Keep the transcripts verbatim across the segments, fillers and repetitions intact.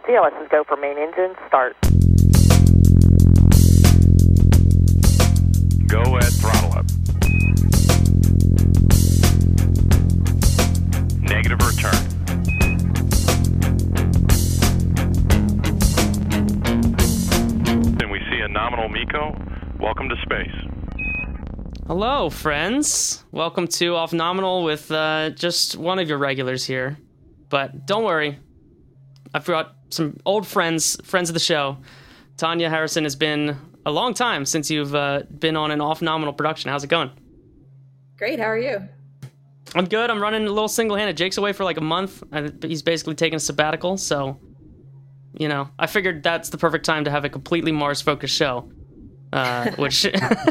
C L S is go for main engine, start. Go at throttle up. Negative return. Then we see a nominal MECO. Welcome to space. Hello, friends. Welcome to Off Nominal with uh, just one of your regulars here. But don't worry, I've brought some old friends, friends of the show. Tanya Harrison, has been a long time since you've uh, been on an Off Nominal production. How's it going? Great, how are you? I'm good. I'm running a little single-handed. Jake's away for like a month. He's basically taking a sabbatical, so, you know, I figured that's the perfect time to have a completely Mars-focused show. Uh, which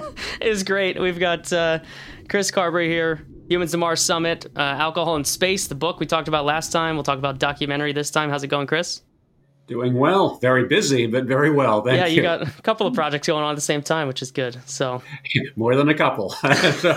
is great. We've got uh, Chris Carberry here, Humans to Mars Summit, uh, Alcohol in Space, the book we talked about last time. We'll talk about documentary this time. How's it going, Chris? Doing well. Very busy, but very well. Thank yeah, you, you got a couple of projects going on at the same time, which is good. So more than a couple. so.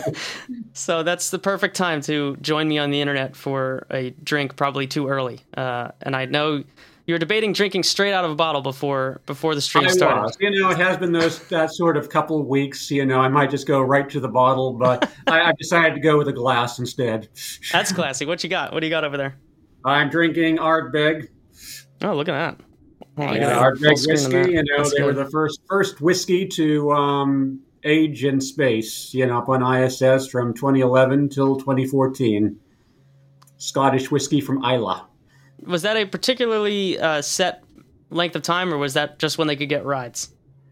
so that's the perfect time to join me on the internet for a drink, probably too early. Uh, and I know you were debating drinking straight out of a bottle before before the stream I started. Was. You know, it has been those that sort of couple of weeks. You know, I might just go right to the bottle, but I, I decided to go with a glass instead. That's classy. What you got? What do you got over there? I'm drinking Ardbeg. Oh, look at that. Oh, yeah, Ardbeg whiskey. You know, That's they good. were the first first whiskey to um, age in space. You know, up on I S S from twenty eleven till twenty fourteen. Scottish whiskey from Islay. Was that a particularly uh, set length of time, or was that just when they could get rides?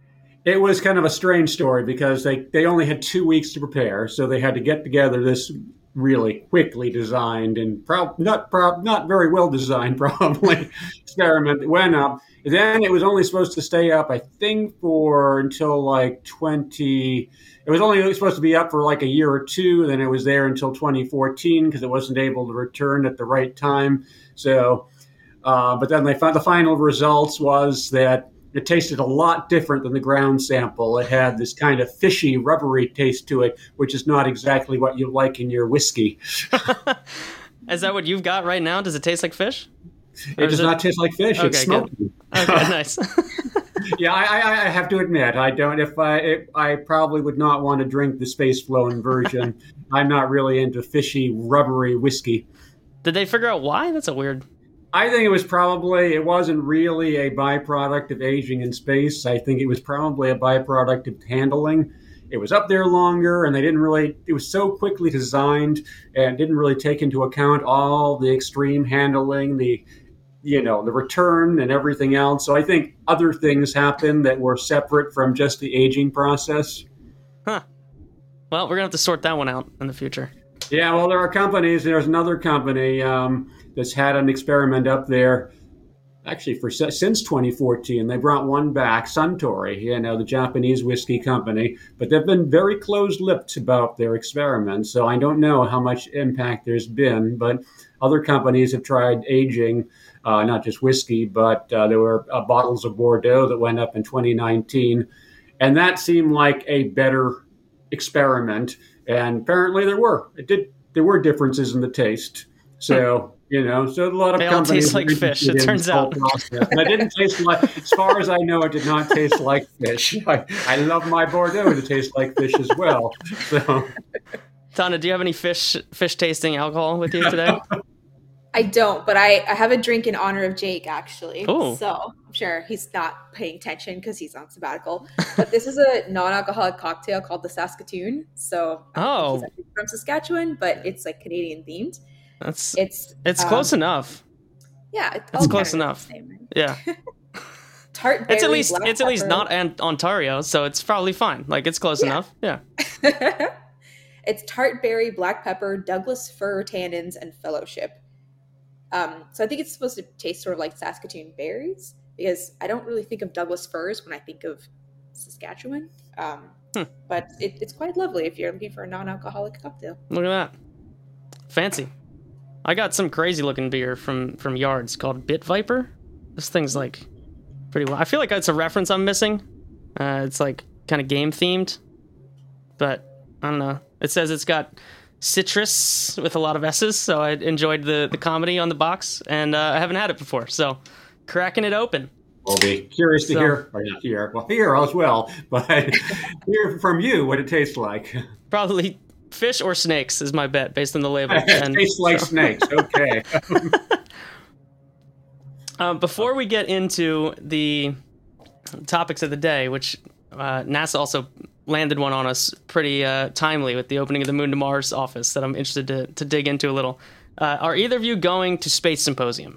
It was kind of a strange story because they, they only had two weeks to prepare, so they had to get together this really quickly designed and prob- not prob- not very well designed, probably, experiment that went up. Then it was only supposed to stay up, I think, for until like twenty. It was only supposed to be up for like a year or two. Then it was there until twenty fourteen because it wasn't able to return at the right time. So, uh, but then they found the final results was that it tasted a lot different than the ground sample. It had this kind of fishy, rubbery taste to it, which is not exactly what you like in your whiskey. Is that what you've got right now? Does it taste like fish? It does it... not taste like fish. Okay, it's smoky. Good. Okay, nice. yeah, I, I, I have to admit, I don't. If I, if, I probably would not want to drink the space flowing version. I'm not really into fishy, rubbery whiskey. Did they figure out why? That's a weird. I think it was probably, it wasn't really a byproduct of aging in space. I think it was probably a byproduct of handling. It was up there longer, and they didn't really, it was so quickly designed and didn't really take into account all the extreme handling, the, you know, the return and everything else. So I think other things happened that were separate from just the aging process. Huh. Well, we're going to have to sort that one out in the future. Yeah, well, there are companies. There's another company um, that's had an experiment up there, actually for since twenty fourteen. They brought one back, Suntory, you know, the Japanese whiskey company, but they've been very closed-lipped about their experiments. So I don't know how much impact there's been, but other companies have tried aging, uh, not just whiskey, but uh, there were uh, bottles of Bordeaux that went up in twenty nineteen, and that seemed like a better experiment. And apparently there were. It did. There were differences in the taste. So, you know, so a lot of they companies... They all taste like fish, it turns out. And it didn't taste like... As far as I know, it did not taste like fish. I, I love my Bordeaux to taste like fish as well. So, Tana, do you have any fish fish tasting alcohol with you today? I don't, but I, I have a drink in honor of Jake, actually. Ooh. So I'm sure he's not paying attention because he's on sabbatical. But this is a non-alcoholic cocktail called the Saskatoon. So oh. he's actually from Saskatchewan, but it's like Canadian themed. That's it's it's um, close enough. Yeah, it's, it's close enough. Same, right? Yeah. Tart berry, it's at least black it's at least pepper. not an- Ontario, so it's probably fine. Like it's close Yeah. enough. Yeah. It's tart berry, black pepper, Douglas fir tannins, and fellowship. Um, so I think it's supposed to taste sort of like Saskatoon berries because I don't really think of Douglas firs when I think of Saskatchewan. Um, hmm. But it, it's quite lovely if you're looking for a non-alcoholic cocktail. Look at that. Fancy. I got some crazy looking beer from, from Yards called Bit Viper. This thing's like pretty well. I feel like it's a reference I'm missing. Uh, it's like kind of game themed, but I don't know. It says it's got citrus with a lot of S's, so I enjoyed the, the comedy on the box, and uh, I haven't had it before, so cracking it open. We'll be curious to So- hear, or not hear, well, hear as well, but hear from you what it tastes like. Probably fish or snakes is my bet based on the label. It And tastes like so- snakes. Okay. Um, before we get into the topics of the day, which uh, NASA also landed one on us pretty uh, timely with the opening of the Moon to Mars office that I'm interested to, to dig into a little. Uh, are either of you going to Space Symposium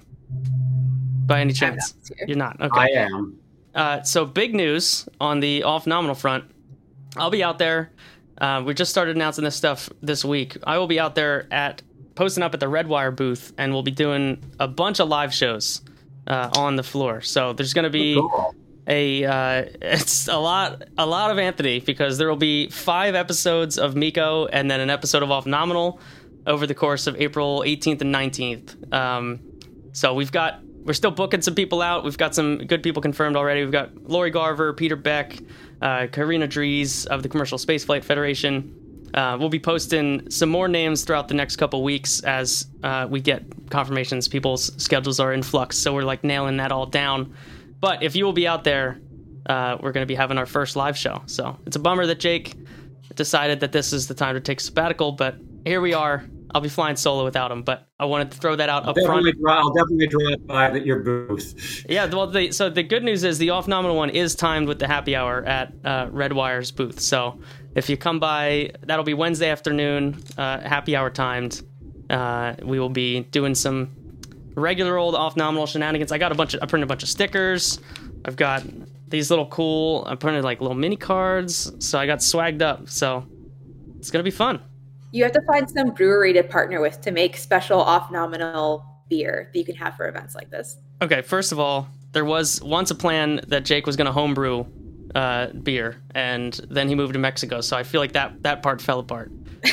by any chance? not this year. You're not? Okay. I am. Uh, so big news on the off-nominal front. I'll be out there. Uh, we just started announcing this stuff this week. I will be out there at posting up at the Redwire booth, and we'll be doing a bunch of live shows uh, on the floor. So there's going to be Cool. a uh, it's a lot a lot of Anthony, because there will be five episodes of Miko and then an episode of Off Nominal over the course of April eighteenth and nineteenth. Um, so we've got we're still booking some people out. We've got some good people confirmed already. We've got Lori Garver, Peter Beck, uh, Karina Dries of the Commercial Spaceflight Federation. Uh, we'll be posting some more names throughout the next couple weeks as uh, we get confirmations. People's schedules are in flux, so we're like nailing that all down. But if you will be out there, uh, we're going to be having our first live show. So it's a bummer that Jake decided that this is the time to take a sabbatical, but here we are. I'll be flying solo without him, but I wanted to throw that out up front. Definitely, dri- I'll definitely drop by at your booth. Yeah, well, the, so the good news is the off-nominal one is timed with the happy hour at uh, Redwire's booth. So if you come by, that'll be Wednesday afternoon, uh, happy hour timed. Uh, we will be doing some regular old off-nominal shenanigans. I got a bunch of, I printed a bunch of stickers. I've got these little cool, I printed like little mini cards. So I got swagged up. So it's going to be fun. You have to find some brewery to partner with to make special off-nominal beer that you can have for events like this. Okay, first of all, there was once a plan that Jake was going to homebrew uh, beer, and then he moved to Mexico, so I feel like that, that part fell apart.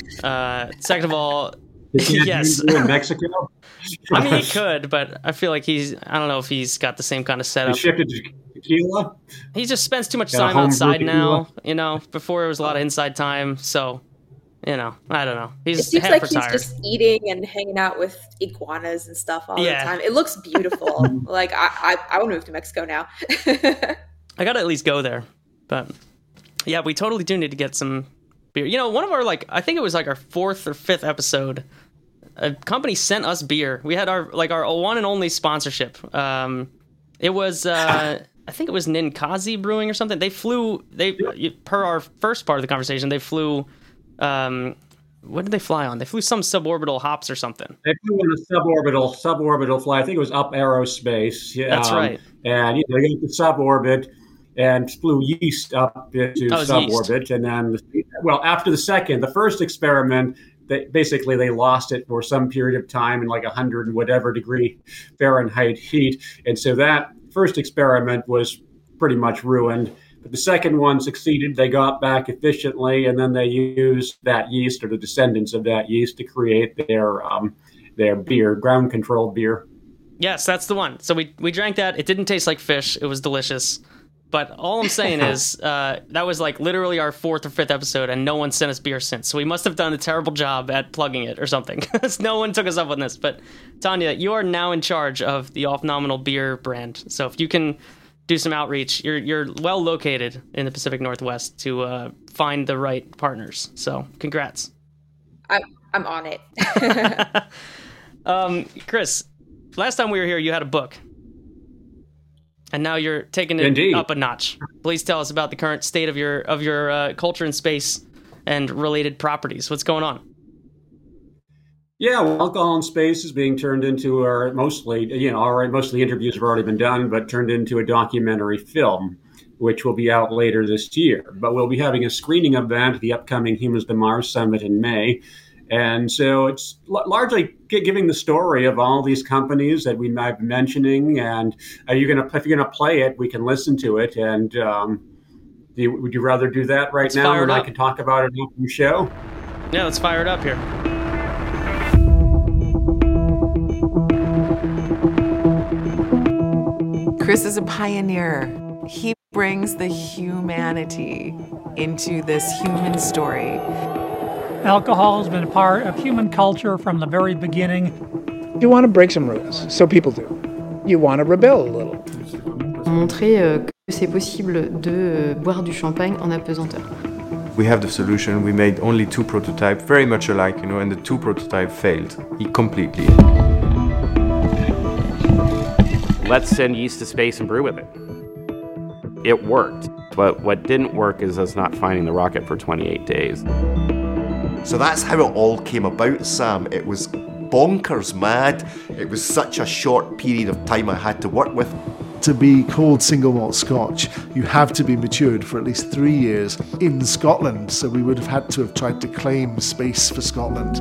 Uh, second of all, You can't yes. do it in Mexico? I mean, he could, but I feel like he's, I don't know if he's got the same kind of You setup. shifted to tequila? He just spends too much Got a time homebrew outside tequila? now, you know, before it was a lot of inside time, so, you know, I don't know. He's It seems half like retired. he's just eating and hanging out with iguanas and stuff all Yeah. the time. It looks beautiful. like I, I, I want to move to Mexico now. I gotta at least go there. But yeah, we totally do need to get some beer. You know, one of our, like, I think it was like our fourth or fifth episode, a company sent us beer. We had our, like, our one and only sponsorship. Um, it was, uh, I think it was Ninkazi Brewing or something. They flew, they, per our first part of the conversation, they flew, um, what did they fly on? They flew some suborbital hops or something. They flew on a suborbital suborbital flight. I think it was up aerospace. Yeah, That's right. And you know, they got to suborbit and flew yeast up into Oh, it was suborbit. yeast. And then, well, after the second, the first experiment, they basically they lost it for some period of time in like a hundred and whatever degree Fahrenheit heat. And so that first experiment was pretty much ruined. But the second one succeeded. They got back efficiently, and then they used that yeast or the descendants of that yeast to create their um, their beer, ground controlled beer. Yes, that's the one. So we we drank that. It didn't taste like fish. It was delicious. But all I'm saying is uh, that was like literally our fourth or fifth episode, and no one sent us beer since. So we must have done a terrible job at plugging it or something. No one took us up on this. But Tanya, you are now in charge of the off-nominal beer brand. So if you can do some outreach, you're you're well located in the Pacific Northwest to uh, find the right partners. So congrats. I, I'm on it. um, Chris, last time we were here, you had a book. And now you're taking it Indeed. up a notch. Please tell us about the current state of your of your uh, culture and space and related properties. What's going on? Yeah, well, Alcohol in Space is being turned into, our mostly, you know, all right, most of the interviews have already been done, but turned into a documentary film, which will be out later this year. But we'll be having a screening event at the upcoming Humans to Mars Summit in May. And so it's l- largely g- giving the story of all these companies that we might be mentioning. And are you gonna, if you're going to play it, we can listen to it. And um, do you, would you rather do that right Let's now, fire it and I up. can talk about it after the show? Yeah, let's fire it up here. Chris is a pioneer. He brings the humanity into this human story. Alcohol has been a part of human culture from the very beginning. You want to break some rules, so people do. you want to rebel a little. Montrer euh, que c'est possible de euh, boire du champagne en apesanteur. We have the solution. We made only two prototypes, very much alike, you know, and the two prototypes failed completely. Let's send yeast to space and brew with it. It worked, but what didn't work is us not finding the rocket for twenty-eight days. So that's how it all came about, Sam. It was bonkers mad. It was such a short period of time I had to work with. To be called single malt Scotch, you have to be matured for at least three years in Scotland. So we would have had to have tried to claim space for Scotland.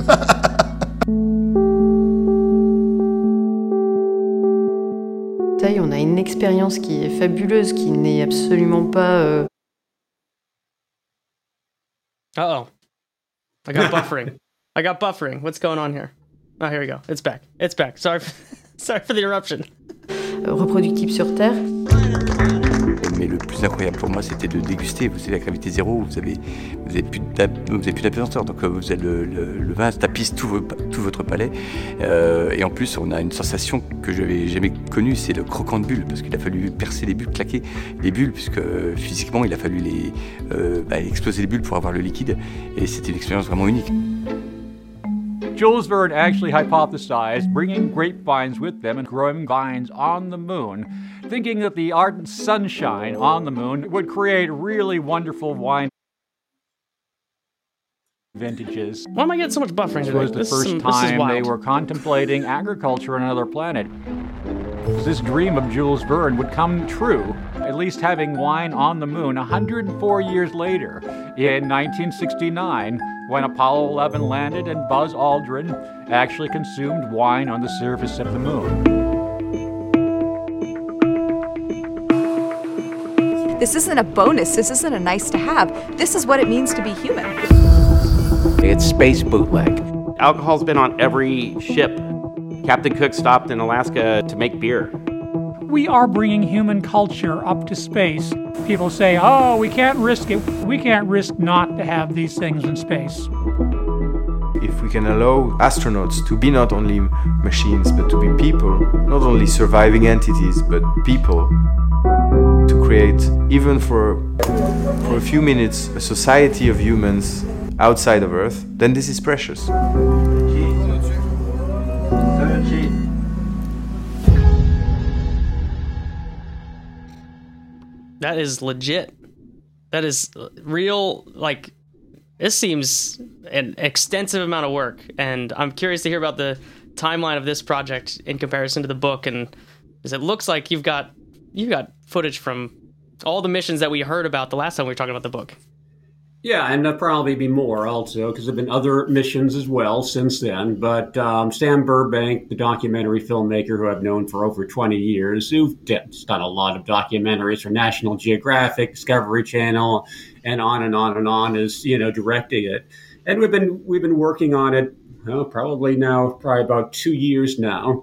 On a une expérience qui est fabuleuse, qui n'est absolument pas... Euh... Uh-oh. I got buffering. I got buffering. What's going on here? Oh, here we go. It's back. It's back. Sorry for, sorry for the interruption. Reproductible sur Terre. Mais le plus incroyable pour moi, c'était de déguster. Vous savez, la gravité zéro, vous avez, vous avez plus d'apesanteur. Donc, vous avez le, le, le vin tapisse tout, vos, tout votre palais. Euh, et en plus, on a une sensation que je n'avais jamais connue, c'est le croquant de bulles. Parce qu'il a fallu percer les bulles, claquer les bulles, puisque euh, physiquement, il a fallu les, euh, bah, exploser les bulles pour avoir le liquide. Et c'était une expérience vraiment unique. Jules Verne actually hypothesized bringing grapevines with them and growing vines on the moon, thinking that the ardent sunshine on the moon would create really wonderful wine vintages. Why am I getting so much buffering today? This was the this first some, time they were contemplating agriculture on another planet. This dream of Jules Verne would come true, at least having wine on the moon one hundred four years later, in nineteen sixty-nine, when Apollo eleven landed and Buzz Aldrin actually consumed wine on the surface of the moon. This isn't a bonus, this isn't a nice to have, this is what it means to be human. It's space bootleg. Alcohol's been on every ship. Captain Cook stopped in Alaska to make beer. We are bringing human culture up to space. People say, oh, we can't risk it. We can't risk not to have these things in space. If we can allow astronauts to be not only machines, but to be people, not only surviving entities, but people, to create, even for, for a few minutes, a society of humans outside of Earth, then this is precious. That is legit. That is real, like, this seems an extensive amount of work, and I'm curious to hear about the timeline of this project in comparison to the book, and because it looks like you've got you've got footage from all the missions that we heard about the last time we were talking about the book. Yeah, and there'll probably be more also, because there have been other missions as well since then. But um, Sam Burbank, the documentary filmmaker who I've known for over twenty years, who's done a lot of documentaries for National Geographic, Discovery Channel, and on and on and on, is, you know, directing it. And we've been we've been working on it, well, probably now, probably about two years now.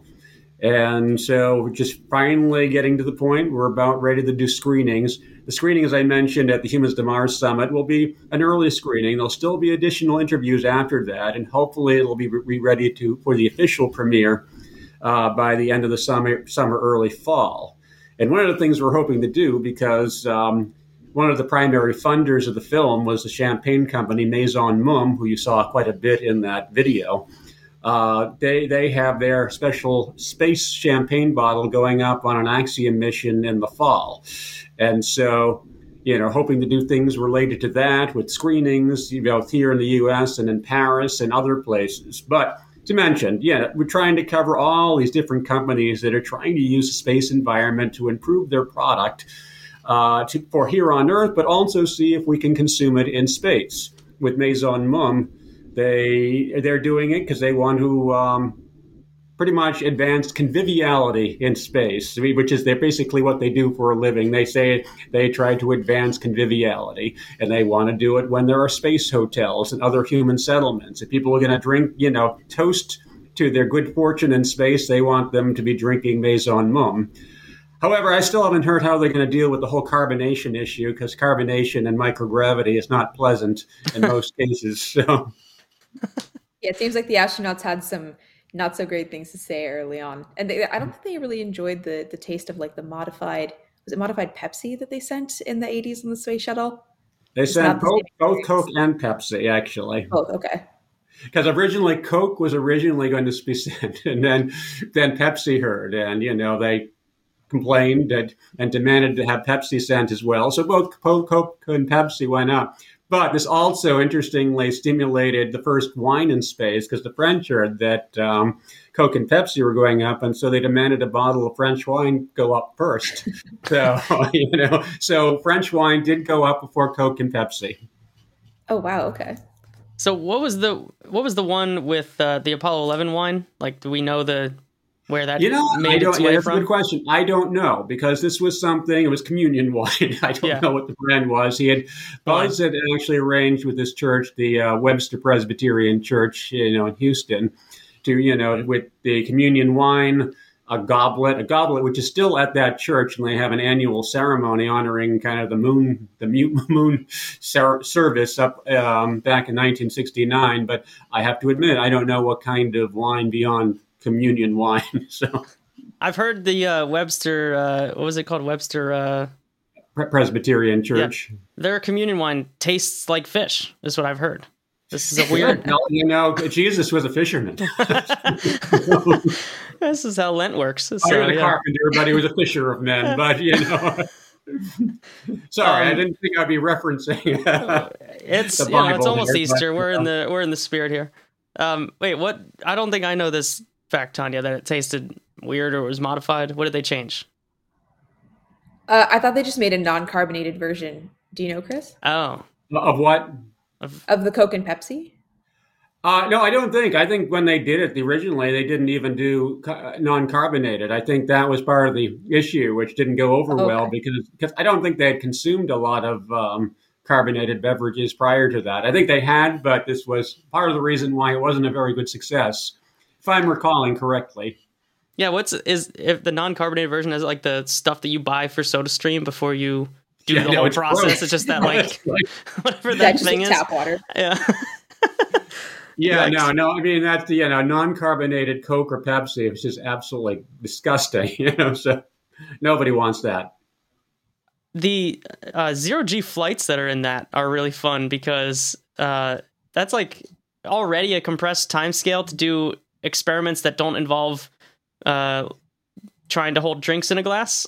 And so we're just finally getting to the point we're about ready to do screenings. The screening, as I mentioned, at the Humans to Mars Summit will be an early screening. There'll still be additional interviews after that, and hopefully it'll be re- ready to for the official premiere uh, by the end of the summer, summer, early fall. And one of the things we're hoping to do, because um, one of the primary funders of the film was the champagne company Maison Mumm, who you saw quite a bit in that video. Uh, they they have their special space champagne bottle going up on an Axiom mission in the fall. And so, you know, hoping to do things related to that with screenings, you know, here in the U S and in Paris and other places. But to mention, yeah, we're trying to cover all these different companies that are trying to use the space environment to improve their product uh, to, for here on Earth, but also see if we can consume it in space. With Maison Mumm, they, they're doing it because they want to um, pretty much advance conviviality in space, which is they're basically what they do for a living. They say they try to advance conviviality, and they want to do it when there are space hotels and other human settlements. If people are going to drink, you know, toast to their good fortune in space, they want them to be drinking Maison Mumm. However, I still haven't heard how they're going to deal with the whole carbonation issue, because carbonation and microgravity is not pleasant in most cases. So, yeah, it seems like the astronauts had some not so great things to say early on. And they, I don't think they really enjoyed the the taste of like the modified, was it modified Pepsi that they sent in the eighties on the space shuttle? They It's sent not the both, same both experience. Coke and Pepsi, actually. Both, okay. Because originally Coke was originally going to be sent, and then then Pepsi heard, and you know they complained and, and demanded to have Pepsi sent as well. So both Coke and Pepsi went up. But this also interestingly stimulated the first wine in space, because the French heard that um, Coke and Pepsi were going up, and so they demanded a bottle of French wine go up first. So you know, so French wine did go up before Coke and Pepsi. Oh wow, okay. So what was the what was the one with uh, the Apollo eleven wine? Like, do we know the where that You know, I made don't. its Yeah, way that's from? a good question. I don't know, because this was something. It was communion wine. I don't Yeah. know what the brand was. He had Buzz had actually arranged with this church, the uh, Webster Presbyterian Church, you know, in Houston, to you know, with the communion wine, a goblet, a goblet which is still at that church, and they have an annual ceremony honoring kind of the moon, the mu- moon ser- service up um, back in nineteen sixty-nine. But I have to admit, I don't know what kind of wine beyond communion wine. So I've heard the uh, Webster, uh, what was it called? Webster, uh, Pre- Presbyterian Church. yeah. Their communion wine tastes like fish, is what I've heard. This is a weird. Well, you know, Jesus was a fisherman. This is how Lent works. So, I was a yeah. carpenter, but he was a fisher of men. But you know, sorry, I Um, didn't think I'd be referencing. It's the you know, it's Bible almost there, Easter. but, We're in um, the we're in the spirit here. Um, wait, what? I don't think I know this fact, Tanya. That it tasted weird or was modified. What did they change? Uh, I thought they just made a non-carbonated version. Do you know, Chris? Oh, of what? Of the Coke and Pepsi? Uh, no, I don't think. I think when they did it the originally, they didn't even do ca- non-carbonated. I think that was part of the issue, which didn't go over well Okay. because because I don't think they had consumed a lot of um, carbonated beverages prior to that. I think they had, but this was part of the reason why it wasn't a very good success, if I'm recalling correctly. yeah. What's is if the non-carbonated version is like the stuff that you buy for SodaStream before you do Yeah, the no, whole it's process? gross. It's just that like Like- whatever that That's just thing like is. tap water. Yeah. Yeah, Yikes. no, no. I mean, that's you know, non-carbonated Coke or Pepsi. It's just absolutely disgusting. You know, so nobody wants that. The uh, zero G flights that are in that are really fun because uh, that's like already a compressed time scale to do experiments that don't involve uh, trying to hold drinks in a glass.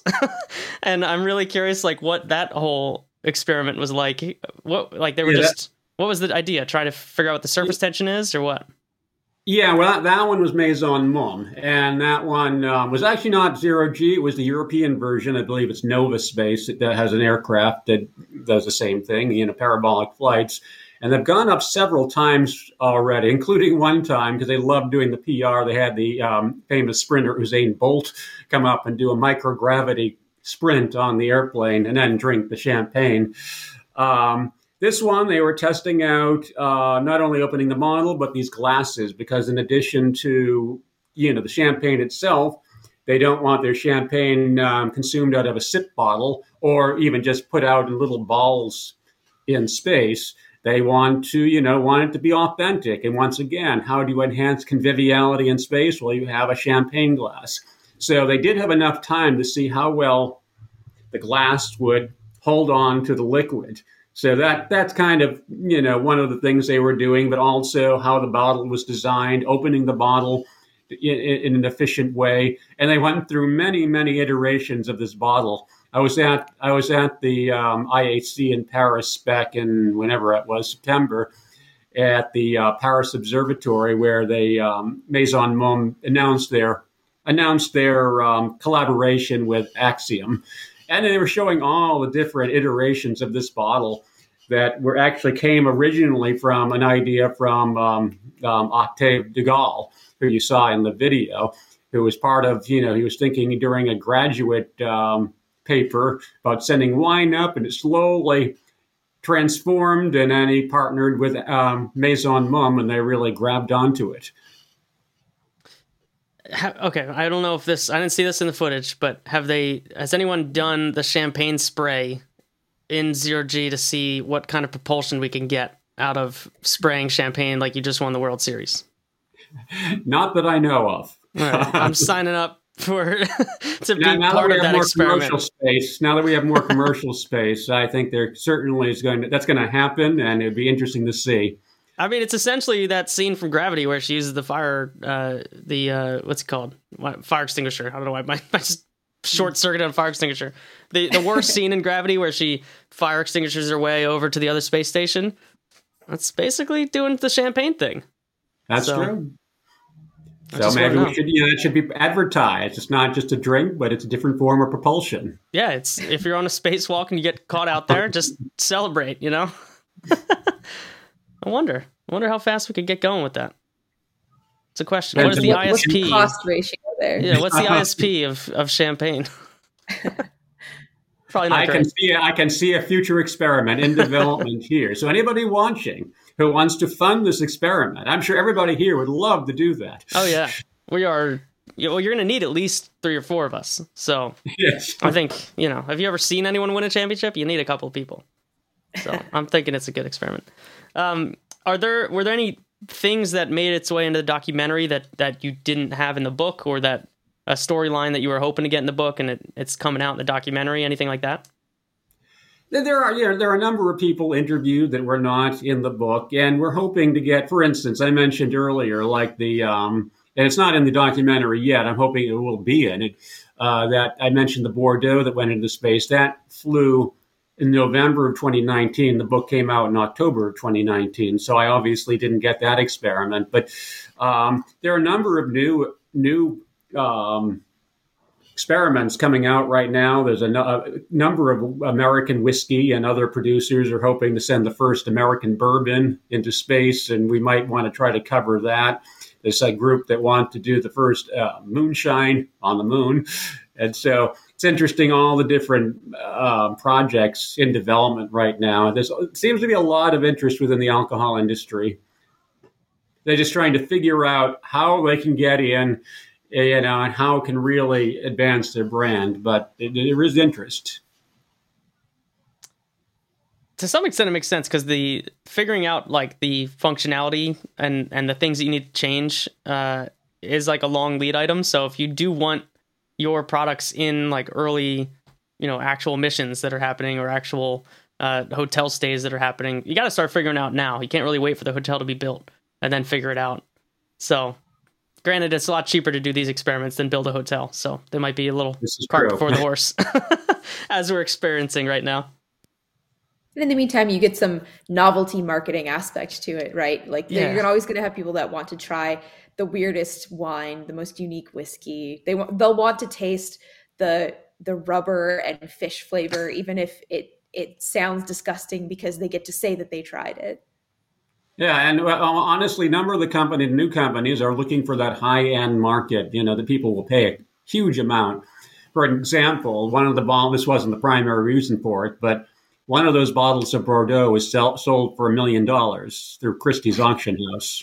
And I'm really curious, like, what that whole experiment was like. What, like, they were Yeah, that- just, what was the idea? Try to figure out what the surface tension is, or what? Yeah, well, that, that one was Maison Mum, and that one um, was actually not zero G. It was the European version. I believe it's Nova Space. It, that has an aircraft that does the same thing, you know, parabolic flights. And they've gone up several times already, including one time because they love doing the P R. They had the um, famous sprinter Usain Bolt come up and do a microgravity sprint on the airplane and then drink the champagne. Um, This one, they were testing out uh, not only opening the bottle, but these glasses, because in addition to, you know, the champagne itself, they don't want their champagne um, consumed out of a sip bottle or even just put out in little balls in space. They want to, you know, want it to be authentic. And once again, how do you enhance conviviality in space? Well, you have a champagne glass. So they did have enough time to see how well the glass would hold on to the liquid. So that that's kind of, you know, one of the things they were doing, but also how the bottle was designed, opening the bottle in, in an efficient way. And they went through many, many iterations of this bottle. I was at I was at the um, I A C in Paris back in whenever it was, September, at the uh, Paris Observatory, where they um, Maison Mum announced their announced their um, collaboration with Axiom. And they were showing all the different iterations of this bottle that were actually came originally from an idea from um, um, Octave de Gaulle, who you saw in the video, who was part of, you know, he was thinking during a graduate um, paper about sending wine up, and it slowly transformed, and then he partnered with um, Maison Mum, and they really grabbed onto it. Ha- okay, I don't know if this, I didn't see this in the footage, but have they, has anyone done the champagne spray in zero G to see what kind of propulsion we can get out of spraying champagne like you just won the World Series? Not that I know of. Right. I'm signing up for to be now, now part that we of have that more experiment. commercial space, now that we have more commercial space, I think there certainly is going to that's going to happen, and it'd be interesting to see. I mean, it's essentially that scene from Gravity where she uses the fire, uh, the uh, what's it called, what, fire extinguisher. I don't know why my, my short circuit on fire extinguisher. The the worst scene in Gravity where she fire extinguishers her way over to the other space station. That's basically doing the champagne thing. That's So, true. I So just maybe wanna we know. should, you know, it should be advertised. It's not just a drink, but it's a different form of propulsion. Yeah, it's if you're on a spacewalk and you get caught out there, just celebrate. You know. I wonder. I wonder how fast we could get going with that. It's a question. What is the What's the I S P? cost ratio there? Yeah, what's the I S P of, of champagne? Probably not I great. can see I can see a future experiment in development here. So anybody watching who wants to fund this experiment, I'm sure everybody here would love to do that. Oh yeah, we are. Yeah, well, you're going to need at least three or four of us. So yes, I think you know. Have you ever seen anyone win a championship? You need a couple of people. So I'm thinking it's a good experiment. Um, are there were there any things that made its way into the documentary that that you didn't have in the book, or that a storyline that you were hoping to get in the book and it, it's coming out in the documentary? Anything like that? There are, you know, there are a number of people interviewed that were not in the book, and we're hoping to get, for instance, I mentioned earlier, like the, um, and it's not in the documentary yet, I'm hoping it will be in it, uh, that I mentioned the Bordeaux that went into space. That flew in November of twenty nineteen. The book came out in October of twenty nineteen, so I obviously didn't get that experiment. But um, there are a number of new new um, experiments coming out right now. There's a, no- a number of American whiskey and other producers are hoping to send the first American bourbon into space, and we might want to try to cover that. There's a group that want to do the first uh, moonshine on the moon. And so it's interesting, all the different uh, projects in development right now. There seems to be a lot of interest within the alcohol industry. They're just trying to figure out how they can get in, you know, and how can really advance their brand. But it, there is interest. To some extent, it makes sense because the figuring out like the functionality and and the things that you need to change uh, is like a long lead item. So if you do want your products in like early, you know, actual missions that are happening or actual uh, hotel stays that are happening, you got to start figuring out now. You can't really wait for the hotel to be built and then figure it out. So, granted, it's a lot cheaper to do these experiments than build a hotel. So there might be a little cart true. before the horse, as we're experiencing right now. And in the meantime, you get some novelty marketing aspect to it, right? Like Yeah. you're always going to have people that want to try the weirdest wine, the most unique whiskey. They want they'll want to taste the the rubber and fish flavor, even if it it sounds disgusting, because they get to say that they tried it. Yeah, and uh, honestly, a number of the company, new companies are looking for that high-end market, you know, that people will pay a huge amount. For example, one of the bottles, this wasn't the primary reason for it, but one of those bottles of Bordeaux was sell, sold for a million dollars through Christie's auction house.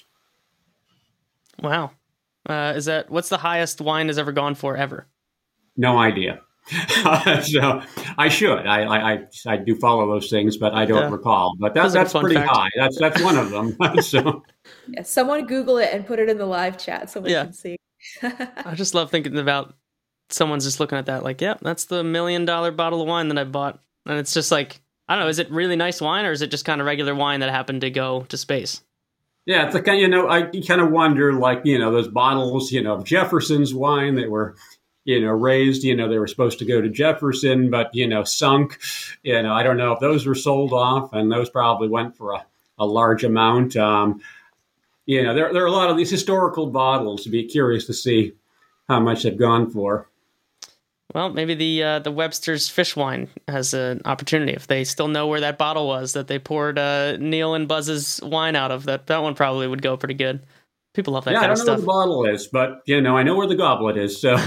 Wow. Uh, is that, what's the highest wine has ever gone for ever? No idea. So I should. I, I I I do follow those things, but I don't Yeah. recall. But that, That's a that's fun pretty fact. high. That's that's one of them. So Yeah, someone Google it and put it in the live chat so we Yeah. can see. I just love thinking about someone's just looking at that like, yeah, that's the million dollar bottle of wine that I bought. And it's just like, I don't know, is it really nice wine or is it just kind of regular wine that happened to go to space? yeah, it's like, you know, I you kind of wonder, like, you know, those bottles, you know, of Jefferson's wine that were, you know, raised, you know, they were supposed to go to Jefferson, but, you know, sunk. You know, I don't know if those were sold off, and those probably went for a, a large amount. Um, you know, there, there are a lot of these historical bottles. To be curious to see how much they've gone for. Well, maybe the uh, the Webster's fish wine has an opportunity if they still know where that bottle was that they poured uh, Neil and Buzz's wine out of. That that one probably would go pretty good. People love that yeah, kind I of don't know stuff. where the bottle is, but, you know, I know where the goblet is. So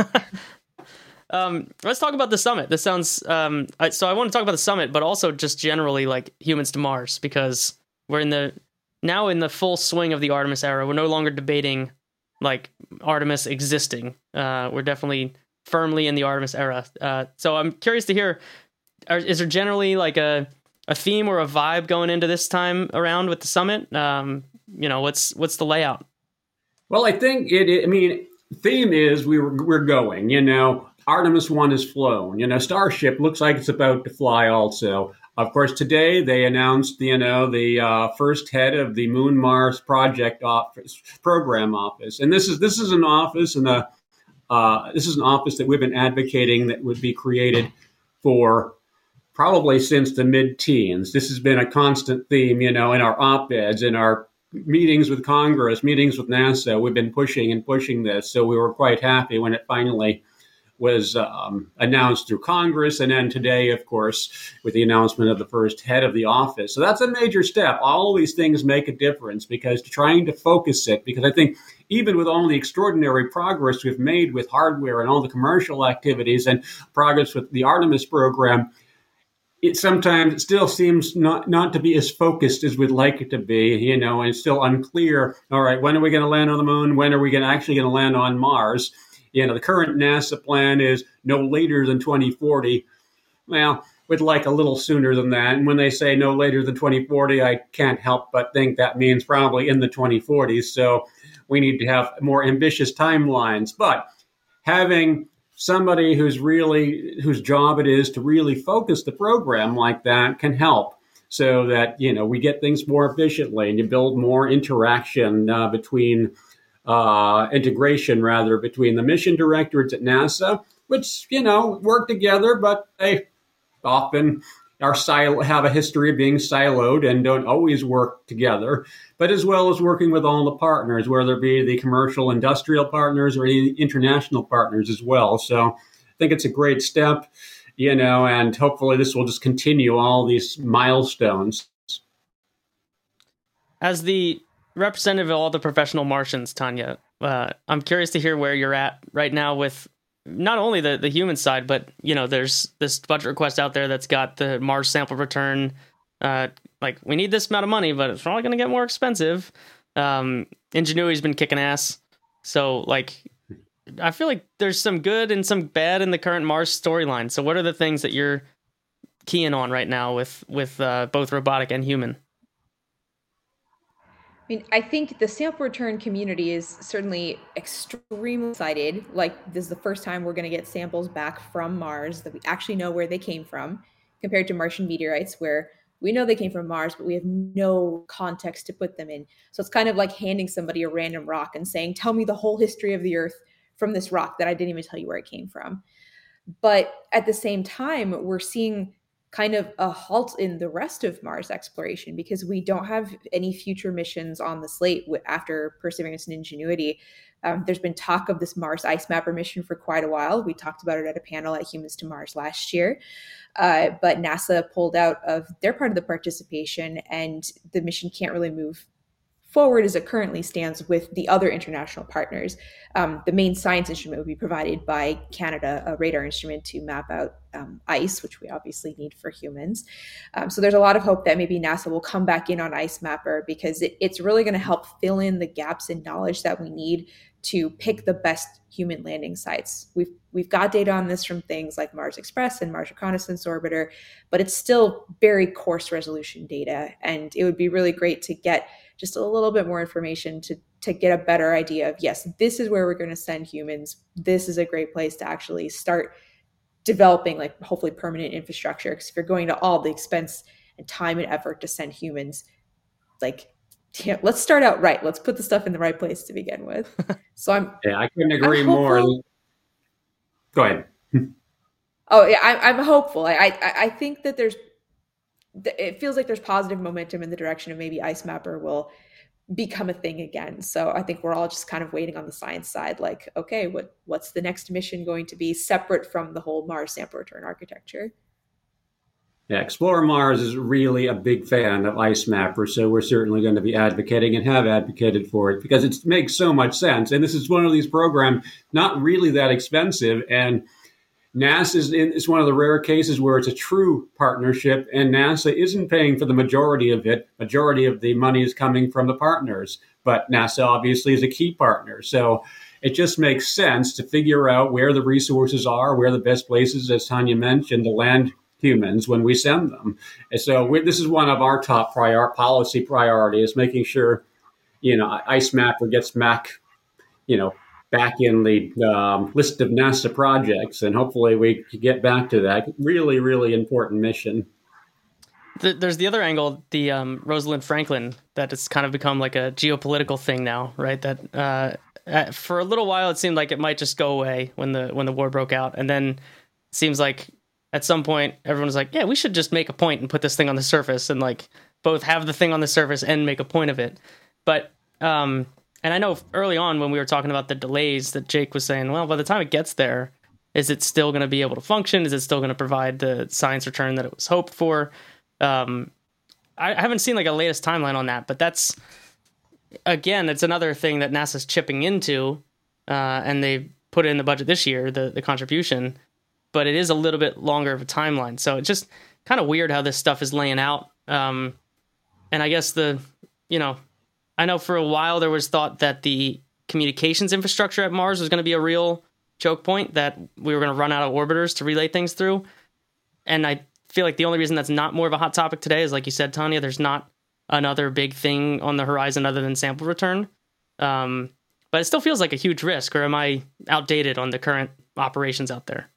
Um, let's talk about the summit. This sounds um, I, so. I want to talk about the summit, but also just generally like humans to Mars, because we're in the now in the full swing of the Artemis era. We're no longer debating like Artemis existing. Uh, we're definitely firmly in the Artemis era. Uh, so I'm curious to hear: are, is there generally like a a theme or a vibe going into this time around with the summit? Um, you know, what's what's the layout? Well, I think it, it I mean, theme is we were, we're going, you know, Artemis one is flown, you know, Starship looks like it's about to fly also. Of course, today they announced, you know, the uh, first head of the Moon Mars Project Office, Program Office. And this is this is an office and a uh, this is an office that we've been advocating that would be created for probably since the mid-teens. This has been a constant theme, you know, in our op-eds, in our meetings with Congress, meetings with NASA. We've been pushing and pushing this. So we were quite happy when it finally was um, announced through Congress. And then today, of course, with the announcement of the first head of the office. So that's a major step. All of these things make a difference because trying to focus it, because I think even with all the extraordinary progress we've made with hardware and all the commercial activities and progress with the Artemis program, it sometimes it still seems not, not to be as focused as we'd like it to be, you know, and it's still unclear. All right, when are we going to land on the moon? When are we going to actually going to land on Mars? You know, the current NASA plan is no later than twenty forty. Well, we'd like a little sooner than that. And when they say no later than twenty forty, I can't help but think that means probably in the twenty forties. So we need to have more ambitious timelines. But having somebody who's really, whose job it is to really focus the program like that can help so that, you know, we get things more efficiently and you build more interaction uh, between uh, integration rather between the mission directorates at NASA, which, you know, work together, but they often are sil- have a history of being siloed and don't always work together, but as well as working with all the partners, whether it be the commercial industrial partners or the international partners as well. So I think it's a great step, you know, and hopefully this will just continue all these milestones. As the representative of all the professional Martians, Tanya, uh, I'm curious to hear where you're at right now with not only the, the human side, but, you know, there's this budget request out there that's got the Mars sample return. Uh, like, we need this amount of money, but it's probably going to get more expensive. Um, Ingenuity's been kicking ass. So, like, I feel like there's some good and some bad in the current Mars storyline. So what are the things that you're keying on right now with, with uh, both robotic and human? I mean, I think the sample return community is certainly extremely excited. Like, this is the first time we're going to get samples back from Mars that we actually know where they came from, compared to Martian meteorites, where we know they came from Mars, but we have no context to put them in. So it's kind of like handing somebody a random rock and saying, tell me the whole history of the Earth from this rock that I didn't even tell you where it came from. But at the same time, we're seeing kind of a halt in the rest of Mars exploration because we don't have any future missions on the slate after Perseverance and Ingenuity. Um, there's been talk of this Mars Ice Mapper mission for quite a while. We talked about it at a panel at Humans to Mars last year, uh, but NASA pulled out of their part of the participation, and the mission can't really move forward as it currently stands with the other international partners. Um, the main science instrument would be provided by Canada, a radar instrument to map out um, ice, which we obviously need for humans. Um, so there's a lot of hope that maybe NASA will come back in on Ice Mapper because it, it's really going to help fill in the gaps in knowledge that we need to pick the best human landing sites. We've we've got data on this from things like Mars Express and Mars Reconnaissance Orbiter, but it's still very coarse resolution data. And it would be really great to get just a little bit more information to, to get a better idea of, yes, this is where we're going to send humans. This is a great place to actually start developing, like, hopefully permanent infrastructure. Because if you're going to all the expense and time and effort to send humans, like, yeah, let's start out right. Let's put the stuff in the right place to begin with. So I'm yeah, I couldn't agree more. Go ahead. oh yeah, I, I'm hopeful. I, I I think that there's. It feels like there's positive momentum in the direction of maybe Ice Mapper will become a thing again. So I think we're all just kind of waiting on the science side. Like, okay, what what's the next mission going to be separate from the whole Mars sample return architecture? Yeah, Explore Mars is really a big fan of Ice Mapper, so we're certainly going to be advocating and have advocated for it because it makes so much sense. And this is one of these programs not really that expensive, and NASA is, in, is one of the rare cases where it's a true partnership, and NASA isn't paying for the majority of it. Majority of the money is coming from the partners, but NASA obviously is a key partner. So it just makes sense to figure out where the resources are, where the best places, as Tanya mentioned, to land humans when we send them. And so we, this is one of our top prior policy priorities, making sure, you know, Ice Mapper gets back you know, back in the um, list of NASA projects, and hopefully we can get back to that really, really important mission. There's the other angle, the um, Rosalind Franklin, that has kind of become like a geopolitical thing now, right? That uh, for a little while it seemed like it might just go away when the when the war broke out, and then it seems like at some point everyone was like, yeah, we should just make a point and put this thing on the surface, and like both have the thing on the surface and make a point of it. But um, and I know early on when we were talking about the delays, that Jake was saying, well, by the time it gets there, is it still going to be able to function? Is it still going to provide the science return that it was hoped for? Um, I haven't seen like a latest timeline on that, but that's, again, it's another thing that NASA's chipping into, uh, and they put it in the budget this year, the, the contribution, but it is a little bit longer of a timeline. So it's just kind of weird how this stuff is laying out. Um, and I guess the, you know, I know for a while there was thought that the communications infrastructure at Mars was going to be a real choke point, that we were going to run out of orbiters to relay things through. And I feel like the only reason that's not more of a hot topic today is, like you said, Tanya, there's not another big thing on the horizon other than sample return. Um, but it still feels like a huge risk, or am I outdated on the current operations out there?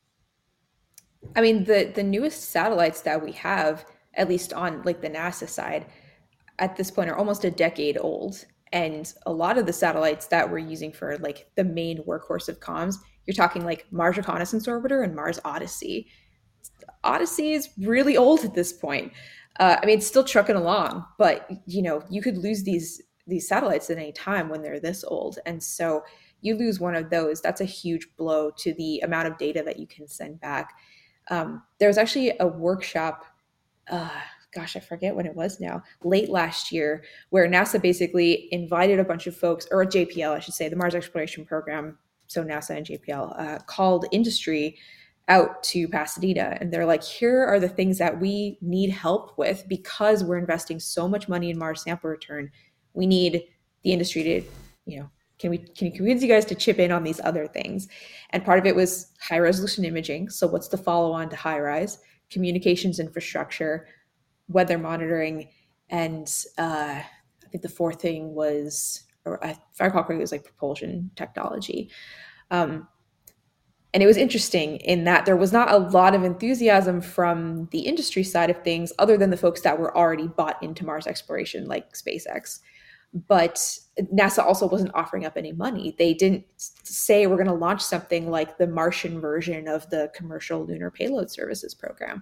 I mean, the, the newest satellites that we have, at least on like the NASA side, at this point are almost a decade old. And a lot of the satellites that we're using for like the main workhorse of comms, you're talking like Mars Reconnaissance Orbiter and Mars Odyssey. Odyssey is really old at this point. Uh, I mean, it's still trucking along, but you know, you could lose these these satellites at any time when they're this old. And so you lose one of those, that's a huge blow to the amount of data that you can send back. Um, there was actually a workshop, uh, gosh, I forget when it was now, late last year, where NASA basically invited a bunch of folks, or J P L, I should say, the Mars Exploration Program, so NASA and J P L, uh, called industry out to Pasadena, and they're like, here are the things that we need help with because we're investing so much money in Mars sample return. We need the industry to, you know, can we can you convince you guys to chip in on these other things? And part of it was high resolution imaging. So what's the follow on to HiRISE? Communications infrastructure, weather monitoring, and uh, I think the fourth thing was, or if I recall correctly, it was like propulsion technology. Um, And it was interesting in that there was not a lot of enthusiasm from the industry side of things, other than the folks that were already bought into Mars exploration, like SpaceX. But NASA also wasn't offering up any money. They didn't say we're going to launch something like the Martian version of the Commercial Lunar Payload Services program.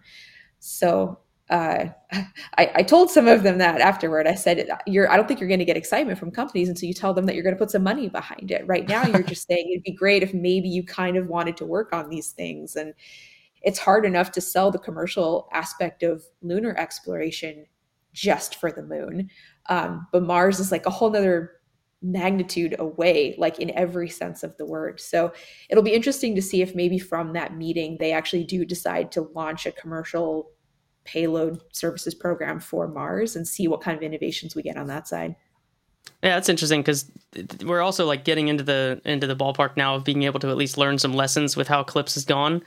So uh, I, I told some of them that afterward. I said, "You're. I don't think you're going to get excitement from companies until you tell them that you're going to put some money behind it. Right now, you're just saying it'd be great if maybe you kind of wanted to work on these things." And it's hard enough to sell the commercial aspect of lunar exploration just for the moon. Um, but Mars is like a whole nother magnitude away, like in every sense of the word. So it'll be interesting to see if maybe from that meeting, they actually do decide to launch a commercial payload services program for Mars and see what kind of innovations we get on that side. Yeah, that's interesting because we're also like getting into the into the ballpark now of being able to at least learn some lessons with how Eclipse has gone.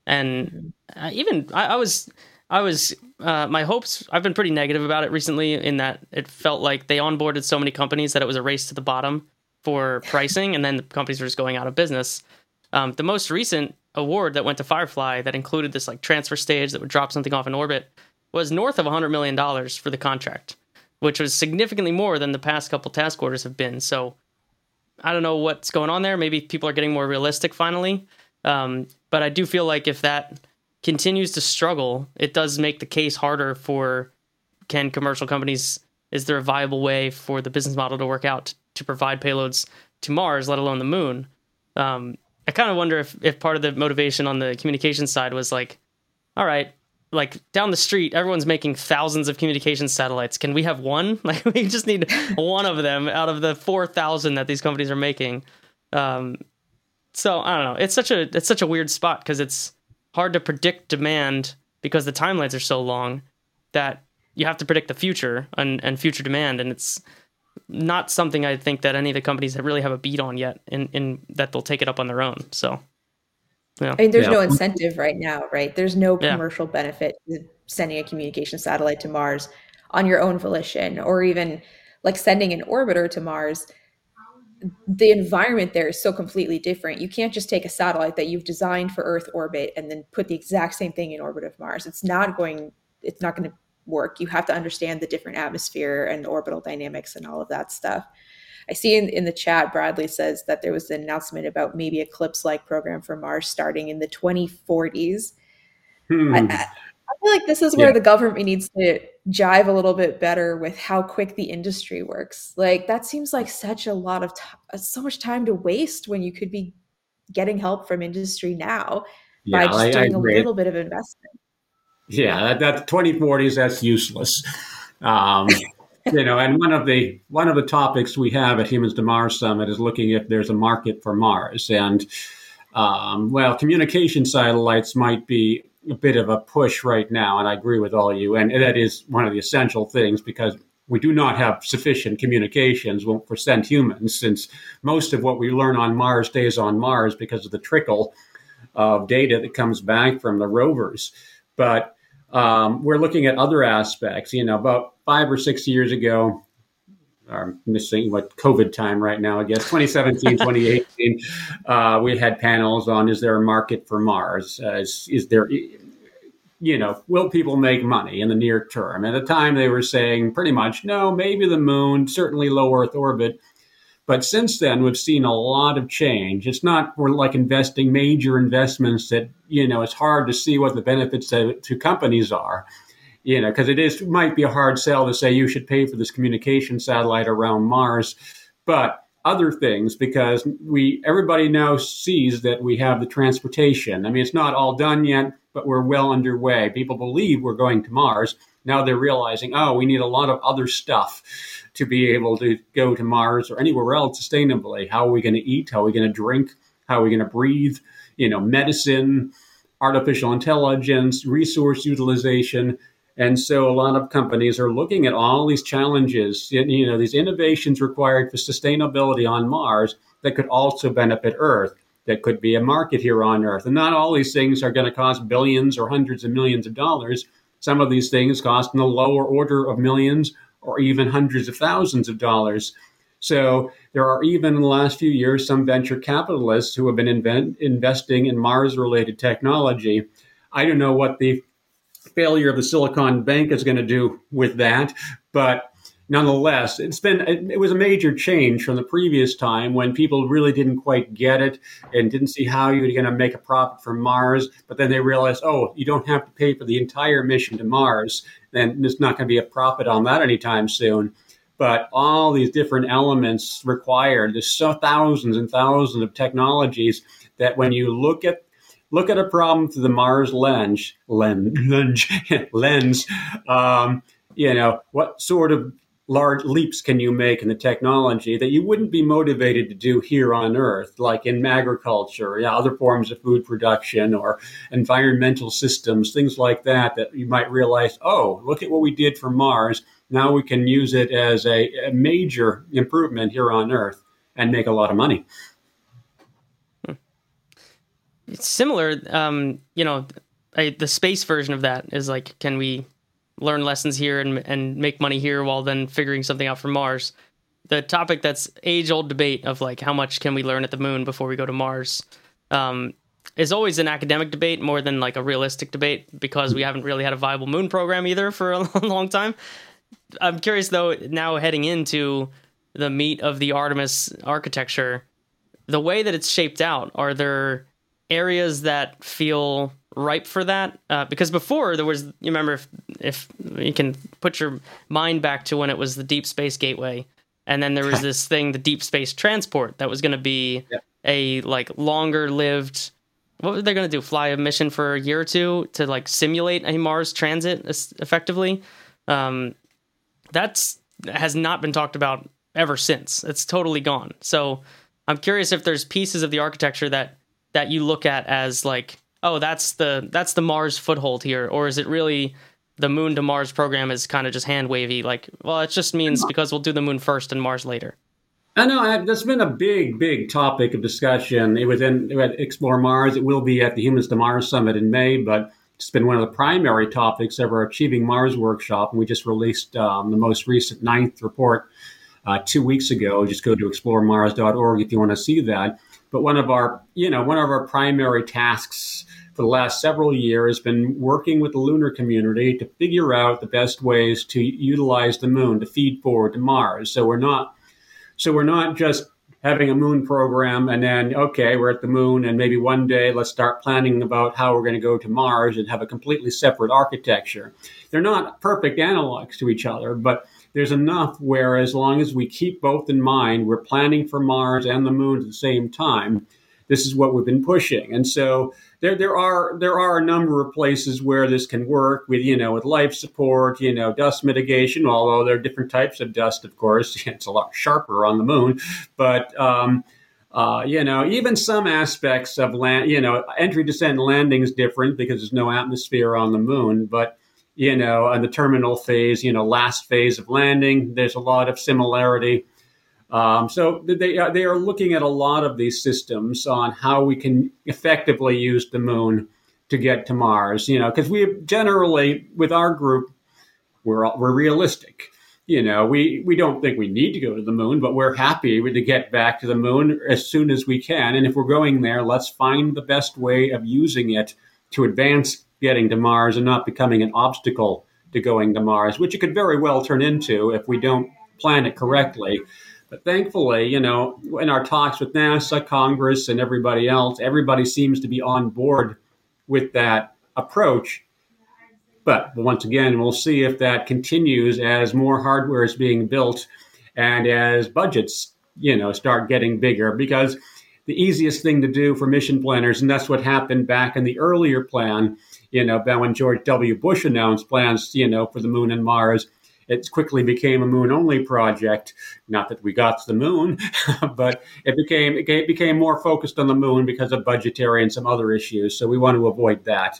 And uh, even I, I was I was uh, my hopes. I've been pretty negative about it recently in that it felt like they onboarded so many companies that it was a race to the bottom for pricing, and then the companies were just going out of business. Um, the most recent award that went to Firefly that included this like transfer stage that would drop something off in orbit was north of one hundred million dollars for the contract, which was significantly more than the past couple task orders have been. So I don't know what's going on there. Maybe people are getting more realistic finally. Um, but I do feel like if that continues to struggle, it does make the case harder for, can commercial companies, is there a viable way for the business model to work out to, to provide payloads to Mars, let alone the moon? Um, I kind of wonder if, if part of the motivation on the communication side was like, all right, like down the street, everyone's making thousands of communication satellites. Can we have one? Like we just need one of them out of the four thousand that these companies are making. Um, so I don't know. It's such a, it's such a weird spot because it's hard to predict demand because the timelines are so long that you have to predict the future and, and future demand. And it's not something I think that any of the companies that really have a beat on yet in, in that they'll take it up on their own. So, yeah. I mean, there's Yeah. no incentive right now, right? There's no Yeah. commercial benefit to sending a communication satellite to Mars on your own volition, or even like sending an orbiter to Mars. the environment there is so completely different. You can't just take a satellite that you've designed for Earth orbit and then put the exact same thing in orbit of Mars. It's not going, it's not going to work. You have to understand the different atmosphere and the orbital dynamics and all of that stuff. I see in, in the chat, Bradley says that there was an announcement about maybe a CLIPS-like program for Mars starting in the twenty forties. Hmm. I, I feel like this is where yeah. the government needs to jive a little bit better with how quick the industry works. Like that seems like such a lot of t- so much time to waste when you could be getting help from industry now yeah, by just I, doing I a little bit of investment. Yeah, that, that twenty forties, that's useless. Um, you know, and one of the one of the topics we have at Humans to Mars Summit is looking if there's a market for Mars. And um, well, communication satellites might be a bit of a push right now, and I agree with all you. And that is one of the essential things because we do not have sufficient communications for sent humans, since most of what we learn on Mars stays on Mars because of the trickle of data that comes back from the rovers. But um, we're looking at other aspects. You know, about five or six years ago, I'm missing what COVID time right now, I guess, twenty seventeen, twenty eighteen, uh, we had panels on, is there a market for Mars? Uh, is, is there, you know, will people make money in the near term? At the time, they were saying pretty much, no, maybe the moon, certainly low Earth orbit. But since then, we've seen a lot of change. It's not, we're like investing major investments that, you know, it's hard to see what the benefits to, to companies are. You know, because it is it might be a hard sell to say you should pay for this communication satellite around Mars, but other things, because we everybody now sees that we have the transportation. I mean, it's not all done yet, but we're well underway. People believe we're going to Mars. Now they're realizing, oh, we need a lot of other stuff to be able to go to Mars or anywhere else sustainably. How are we going to eat? How are we going to drink? How are we going to breathe? You know, medicine, artificial intelligence, resource utilization. And so a lot of companies are looking at all these challenges, you know, these innovations required for sustainability on Mars that could also benefit Earth, that could be a market here on Earth. And not all these things are going to cost billions or hundreds of millions of dollars. Some of these things cost in the lower order of millions or even hundreds of thousands of dollars. So there are even in the last few years some venture capitalists who have been invent- investing in Mars-related technology. I don't know what the failure of the Silicon Bank is going to do with that, but nonetheless, it's been it, it was a major change from the previous time when people really didn't quite get it and didn't see how you were going to make a profit from Mars. But then they realized, oh, you don't have to pay for the entire mission to Mars, then there's not going to be a profit on that anytime soon. But all these different elements required, there's so thousands and thousands of technologies that when you look at Look at a problem through the Mars lens, lens, lens, lens. Um, you know, what sort of large leaps can you make in the technology that you wouldn't be motivated to do here on Earth, like in agriculture, yeah, other forms of food production or environmental systems, things like that, that you might realize, oh, look at what we did for Mars. Now we can use it as a, a major improvement here on Earth and make a lot of money. It's similar, um, you know, I, the space version of that is like, can we learn lessons here and and make money here while then figuring something out for Mars? The topic that's age-old debate of like, how much can we learn at the moon before we go to Mars um, is always an academic debate more than like a realistic debate because we haven't really had a viable moon program either for a long time. I'm curious, though, now heading into the meat of the Artemis architecture, the way that it's shaped out, are there areas that feel ripe for that? Uh, because before there was, you remember, if, if you can put your mind back to when it was the Deep Space Gateway, and then there was this thing, the Deep Space Transport, that was going to be yeah. a like longer lived, what were they going to do? Fly a mission for a year or two to like simulate a Mars transit effectively. Um, that's has not been talked about ever since. It's totally gone. So I'm curious if there's pieces of the architecture that that you look at as like, oh, that's the that's the Mars foothold here, or is it really the Moon to Mars program is kind of just hand wavy? Like, well, it just means because we'll do the Moon first and Mars later. I know I, that's been a big, big topic of discussion. It was in at Explore Mars. It will be at the Humans to Mars Summit in May, but it's been one of the primary topics of our Achieving Mars workshop, and we just released um, the most recent ninth report uh, two weeks ago. Just go to explore mars dot org if you want to see that. But one of our, you know, one of our primary tasks for the last several years has been working with the lunar community to figure out the best ways to utilize the moon to feed forward to Mars. So we're not, so we're not just having a moon program and then, okay, we're at the moon and maybe one day let's start planning about how we're going to go to Mars and have a completely separate architecture. They're not perfect analogs to each other, but there's enough where as long as we keep both in mind, we're planning for Mars and the moon at the same time. This is what we've been pushing. And so there there are there are a number of places where this can work with, you know, with life support, you know, dust mitigation, although there are different types of dust, of course. It's a lot sharper on the moon. But, um, uh, you know, even some aspects of land, you know, entry, descent, landing is different because there's no atmosphere on the moon. But you know, and the terminal phase, you know, last phase of landing, there's a lot of similarity. Um, so they are, they are looking at a lot of these systems on how we can effectively use the moon to get to Mars, you know, because we generally, with our group, we're we're realistic. You know, we, we don't think we need to go to the moon, but we're happy to get back to the moon as soon as we can. And if we're going there, let's find the best way of using it to advance getting to Mars and not becoming an obstacle to going to Mars, which it could very well turn into if we don't plan it correctly. But thankfully, you know, in our talks with NASA, Congress, and everybody else, everybody seems to be on board with that approach. But once again, we'll see if that continues as more hardware is being built and as budgets, you know, start getting bigger, because the easiest thing to do for mission planners, and that's what happened back in the earlier plan, you know, when George W. Bush announced plans, you know, for the moon and Mars, it quickly became a moon-only project. Not that we got to the moon, but it became it became more focused on the moon because of budgetary and some other issues. So we want to avoid that.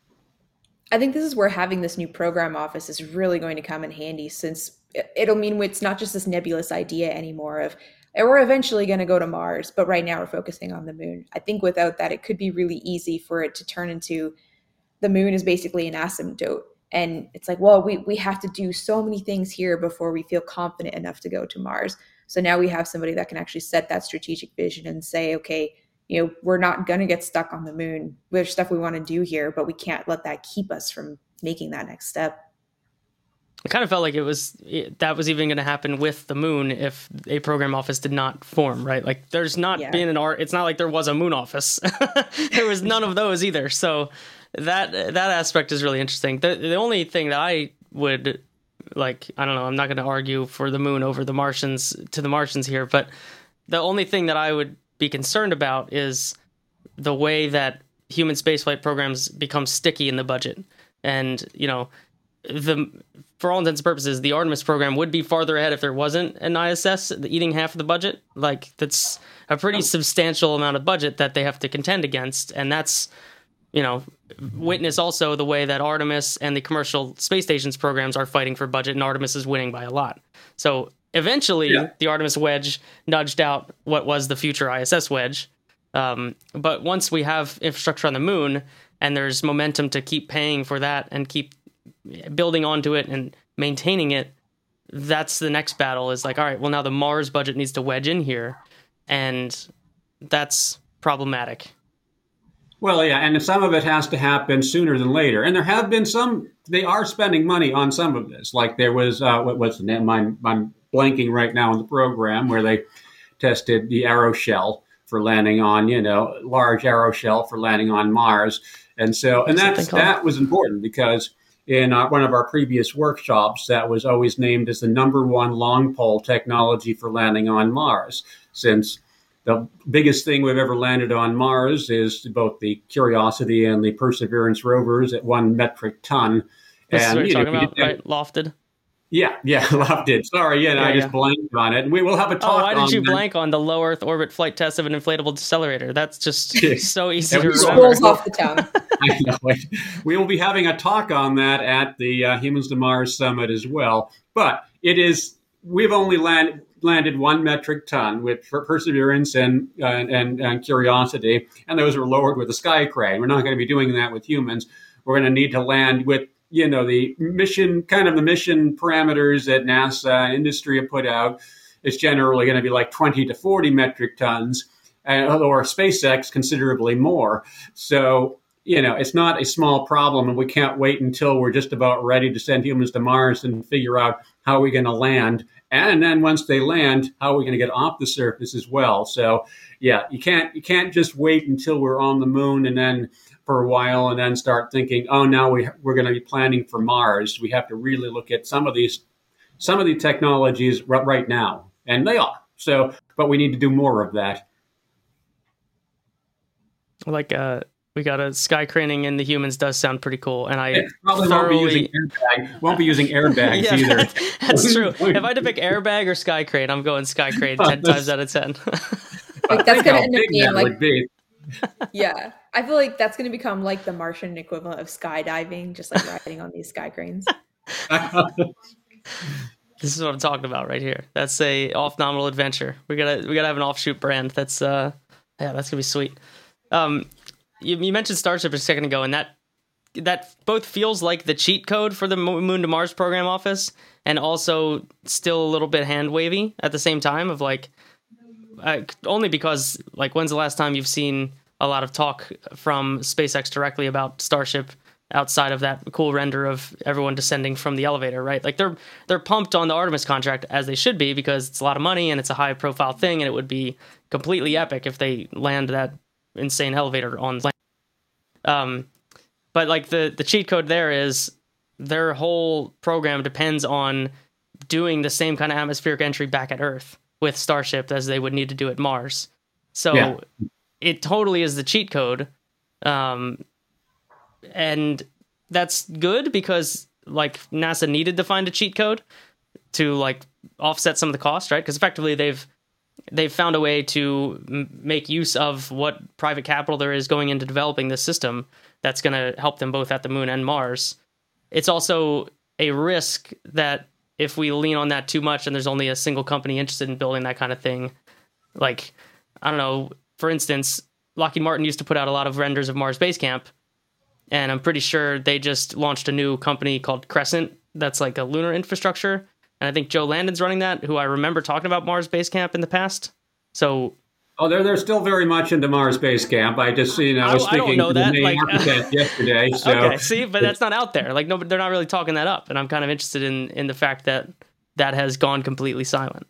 I think this is where having this new program office is really going to come in handy, since it'll mean it's not just this nebulous idea anymore of, we're eventually going to go to Mars, but right now we're focusing on the moon. I think without that, it could be really easy for it to turn into the moon is basically an asymptote. And it's like, well, we, we have to do so many things here before we feel confident enough to go to Mars. So now we have somebody that can actually set that strategic vision and say, okay, you know, we're not going to get stuck on the moon. There's stuff we want to do here, but we can't let that keep us from making that next step. It kind of felt like it was it, that was even going to happen with the moon if a program office did not form, right? Like there's not yeah. been an art. It's not like there was a moon office. There was none of those either. So that that aspect is really interesting. The the only thing that I would like, I don't know, I'm not going to argue for the moon over the Martians to the Martians here, but the only thing that I would be concerned about is the way that human spaceflight programs become sticky in the budget. And, you know, the for all intents and purposes, the Artemis program would be farther ahead if there wasn't an I S S eating half of the budget. Like, that's a pretty substantial amount of budget that they have to contend against. And that's, you know, witness also the way that Artemis and the commercial space stations programs are fighting for budget, and Artemis is winning by a lot. So eventually, yeah. the Artemis wedge nudged out what was the future I S S wedge. Um, but once we have infrastructure on the moon, and there's momentum to keep paying for that and keep building onto it and maintaining it, that's the next battle. Is like, all right, well, now the Mars budget needs to wedge in here, and that's problematic. Well, yeah, and some of it has to happen sooner than later. And there have been some, they are spending money on some of this. Like there was, uh, what was the name? I'm, I'm blanking right now on the program where they tested the aeroshell for landing on, you know, large aeroshell for landing on Mars. And so, and that's, that was important because in uh, one of our previous workshops, that was always named as the number one long pole technology for landing on Mars, since the biggest thing we've ever landed on Mars is both the Curiosity and the Perseverance rovers at one metric ton. This and, is what you're know, talking about, right? Lofted? Yeah, yeah, Lofted. Sorry, yeah, yeah I yeah. just blanked on it. We will have a talk on Oh, why did you that. blank on the low Earth orbit flight test of an inflatable decelerator? That's just so easy to It remember. rolls off the tongue. I know it. We will be having a talk on that at the uh, Humans to Mars Summit as well. But it is, we've only landed... landed one metric ton with Perseverance and, uh, and and Curiosity, and those were lowered with a sky crane. We're not going to be doing that with humans. We're going to need to land with, you know, the mission, kind of the mission parameters that NASA and industry have put out. is generally going to be like twenty to forty metric tons, or SpaceX considerably more. So, you know, it's not a small problem, and we can't wait until we're just about ready to send humans to Mars and figure out how we're going to land. And then once they land, how are we going to get off the surface as well? So, yeah, you can't you can't just wait until we're on the moon and then for a while and then start thinking, oh, now we we're going to be planning for Mars. We have to really look at some of these some of the technologies r- right now, and they are. So, but we need to do more of that. Like uh, we got a sky craning in the humans does sound pretty cool, and I it probably thoroughly... won't be using airbag. Won't be using airbags yeah, either. That, that's true. If I had to pick airbag or sky crane, I'm going sky crane ten times out of ten. Like that's gonna end up being that like, would be. yeah, I feel like that's gonna become like the Martian equivalent of skydiving, just like riding on these sky cranes. This is what I'm talking about right here. That's a off nominal adventure. We gotta we gotta have an offshoot brand. That's uh yeah, that's gonna be sweet. Um, you, you mentioned Starship a second ago, and that that both feels like the cheat code for the Moon to Mars program office, and also still a little bit hand wavy at the same time. Of like, uh, only because like, when's the last time you've seen a lot of talk from SpaceX directly about Starship outside of that cool render of everyone descending from the elevator, right? Like they're they're pumped on the Artemis contract, as they should be, because it's a lot of money and it's a high profile thing, and it would be completely epic if they land that insane elevator on land. Um, but like the the cheat code there is their whole program depends on doing the same kind of atmospheric entry back at Earth with Starship as they would need to do at Mars. So yeah. It totally is the cheat code. Um, and that's good because like NASA needed to find a cheat code to like offset some of the cost, right? Because effectively they've they've found a way to m- make use of what private capital there is going into developing this system that's going to help them both at the moon and Mars. It's also a risk that if we lean on that too much and there's only a single company interested in building that kind of thing, like, I don't know, for instance, Lockheed Martin used to put out a lot of renders of Mars Base Camp, and I'm pretty sure they just launched a new company called Crescent that's like a lunar infrastructure. And I think Joe Landon's running that, who I remember talking about Mars Base Camp in the past. So, oh, they're they're still very much into Mars Base Camp. I just, you know, I was I speaking to the main like, architect yesterday. So. Okay, see, but that's not out there. Like, no, they're not really talking that up, and I'm kind of interested in in the fact that that has gone completely silent.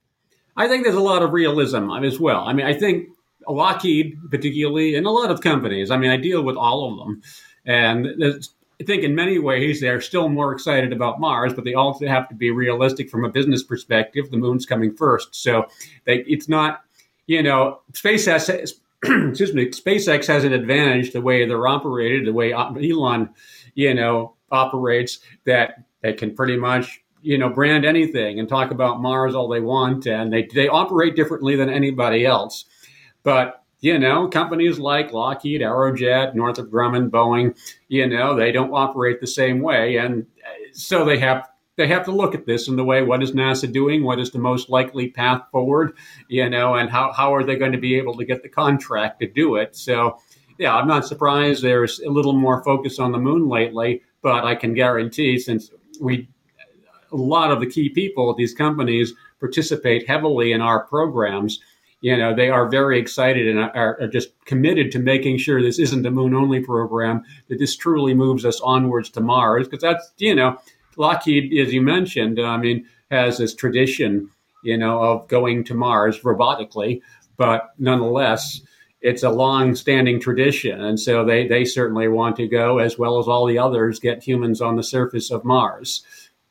I think there's a lot of realism as well. I mean, I think Lockheed, particularly, and a lot of companies. I mean, I deal with all of them, and there's. I think in many ways they're still more excited about Mars, but they also have to be realistic from a business perspective. The moon's coming first. So they, it's not, you know, SpaceX, excuse me, SpaceX has an advantage the way they're operated, the way Elon, you know, operates, that they can pretty much, you know, brand anything and talk about Mars all they want. And they, they operate differently than anybody else. But you know, companies like Lockheed, Aerojet, Northrop Grumman, Boeing, you know, they don't operate the same way. And so they have they have to look at this in the way, what is NASA doing? What is the most likely path forward? You know, and how, how are they going to be able to get the contract to do it? So, yeah, I'm not surprised there's a little more focus on the moon lately, but I can guarantee since we a lot of the key people at these companies participate heavily in our programs, you know, they are very excited and are, are just committed to making sure this isn't a moon-only program, that this truly moves us onwards to Mars. Because that's, you know, Lockheed, as you mentioned, I mean, has this tradition, you know, of going to Mars robotically. But nonetheless, it's a long-standing tradition. And so they, they certainly want to go, as well as all the others, get humans on the surface of Mars.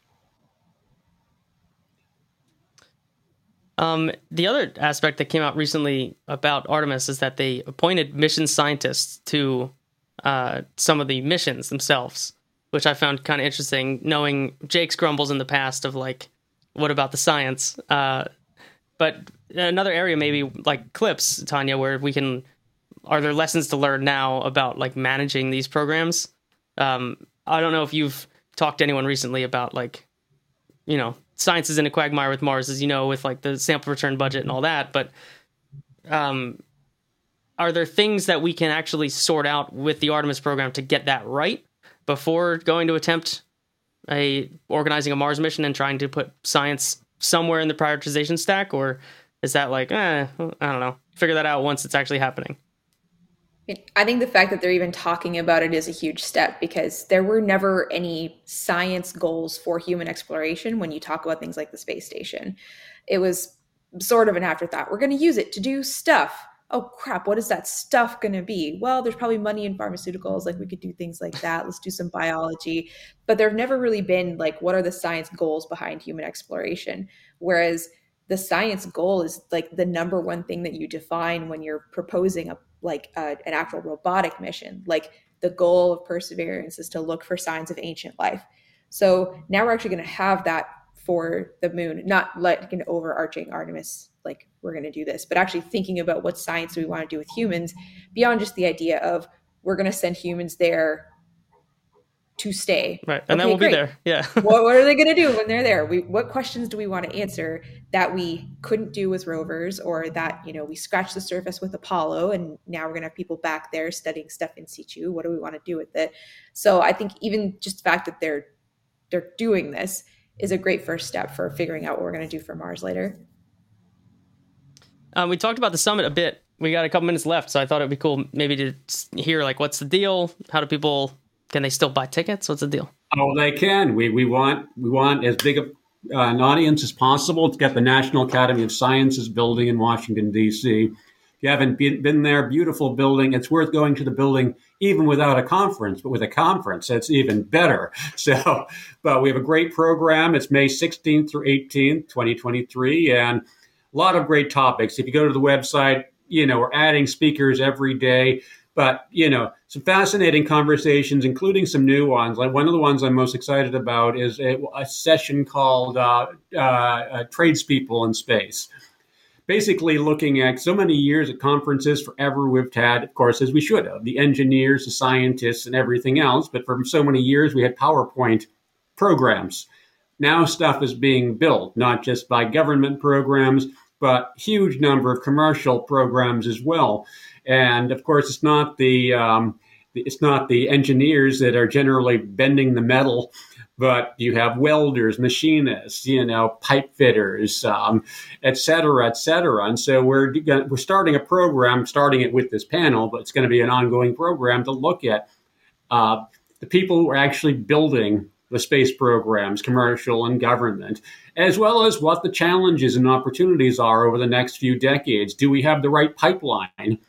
Um, the other aspect that came out recently about Artemis is that they appointed mission scientists to uh, some of the missions themselves, which I found kind of interesting, knowing Jake's grumbles in the past of like, what about the science? Uh, but another area maybe like CLIPS, Tanya, where we can, are there lessons to learn now about like managing these programs? Um, I don't know if you've talked to anyone recently about like, you know, science is in a quagmire with Mars, as you know, with like the sample return budget and all that. But um, are there things that we can actually sort out with the Artemis program to get that right before going to attempt a organizing a Mars mission and trying to put science somewhere in the prioritization stack, or is that like, eh, I don't know, figure that out once it's actually happening? I think the fact that they're even talking about it is a huge step, because there were never any science goals for human exploration when you talk about things like the space station. It was sort of an afterthought. We're going to use it to do stuff. Oh crap, what is that stuff going to be? Well, there's probably money in pharmaceuticals. Like we could do things like that. Let's do some biology. But there have never really been like, what are the science goals behind human exploration? Whereas the science goal is like the number one thing that you define when you're proposing a like uh, an actual robotic mission. Like the goal of Perseverance is to look for signs of ancient life. So now we're actually going to have that for the moon, not like an overarching Artemis, like we're going to do this, but actually thinking about what science do we want to do with humans beyond just the idea of we're going to send humans there to stay. Right. And okay, then we'll great. be there. Yeah. what, what are they going to do when they're there? We, what questions do we want to answer that we couldn't do with rovers, or that, you know, we scratched the surface with Apollo and now we're going to have people back there studying stuff in situ. What do we want to do with it? So I think even just the fact that they're, they're doing this is a great first step for figuring out what we're going to do for Mars later. Um, we talked about the summit a bit. We got a couple minutes left, so I thought it'd be cool maybe to hear like, what's the deal? How do people, can they still buy tickets? What's the deal? Oh, they can. We we want we want as big a, uh, an audience as possible to get the National Academy of Sciences building in Washington, D C. If you haven't been, been there, beautiful building. It's worth going to the building even without a conference, but with a conference, it's even better. So, but we have a great program. It's May sixteenth through eighteenth, twenty twenty-three, and a lot of great topics. If you go to the website, you know, we're adding speakers every day. But, you know, some fascinating conversations, including some new ones. Like one of the ones I'm most excited about is a, a session called uh, uh, uh, Tradespeople in Space. Basically looking at so many years at conferences forever we've had, of course, as we should have, the engineers, the scientists, and everything else. But for so many years, we had PowerPoint programs. Now stuff is being built, not just by government programs, but huge number of commercial programs as well. And of course, it's not the um, it's not the engineers that are generally bending the metal, but you have welders, machinists, you know, pipe fitters, um, et cetera, et cetera. And so we're we're starting a program, starting it with this panel, but it's going to be an ongoing program to look at uh, the people who are actually building the space programs, commercial and government, as well as what the challenges and opportunities are over the next few decades. Do we have the right pipeline